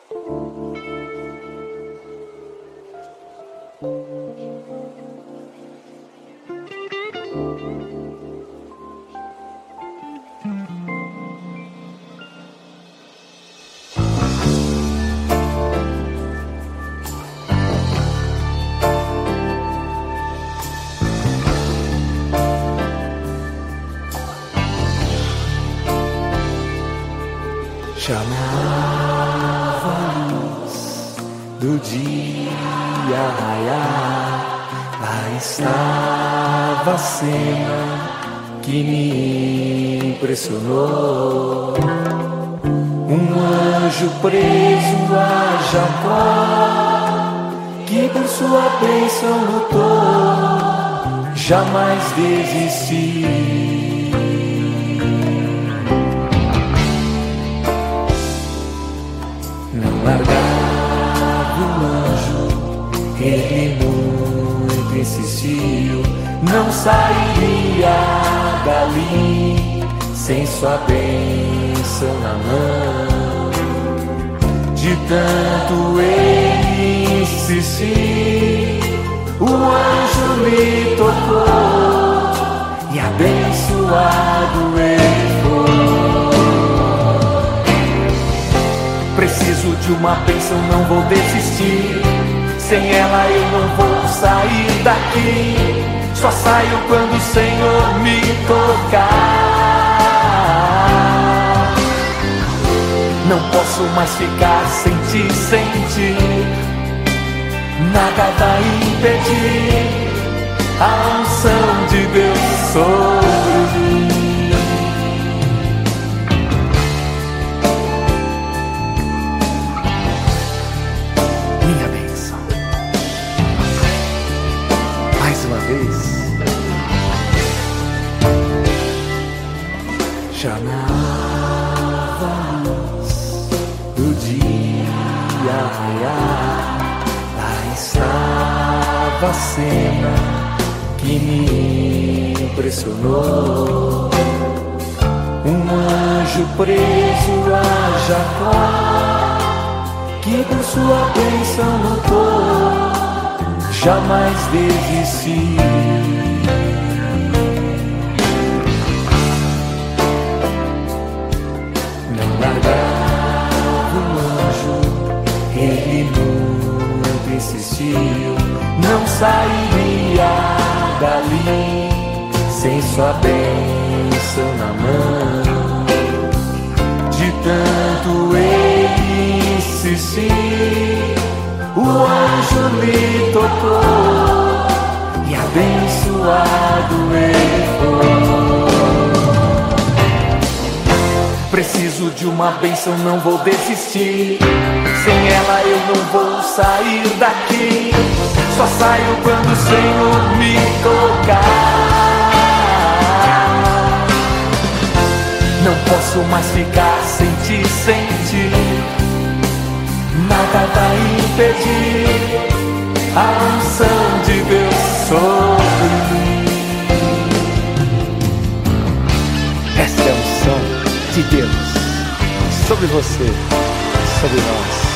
Chamava a luz do dia raiar, lá estava a cena que me impressionou. Um anjo preso a Jacó, que por sua bênção lutou, jamais desisti. Não largava o anjo, ele muito insistiu, não sairia dali sem sua bênção na mão. De tanto ele insistir, o anjo lhe tocou e abençoado ele foi. Preciso de uma bênção, não vou desistir. Sem ela eu não vou sair daqui. Só saio quando o Senhor me tocar. Não posso mais ficar sem ti. Nada vai impedir a unção de Deus sobre mim. Minha bênção. Mais uma vez. Chamava a luz do dia raiar, lá estava a cena que me impressionou. Um anjo preso a Jacó, que por sua bênção lutou, jamais desisti. Não largava o anjo, ele muito insistiu, não sairia dali sem sua bênção na mão. De tanto ele insistir, o anjo lhe tocou e abençoado ele foi. Preciso de uma bênção, não vou desistir. Sem ela eu não vou sair daqui. Só saio quando o Senhor me tocar. Não posso mais ficar sem ti. Nada vai impedir a unção de Deus sobre mim. Esta é a unção de Deus sobre você, sobre nós.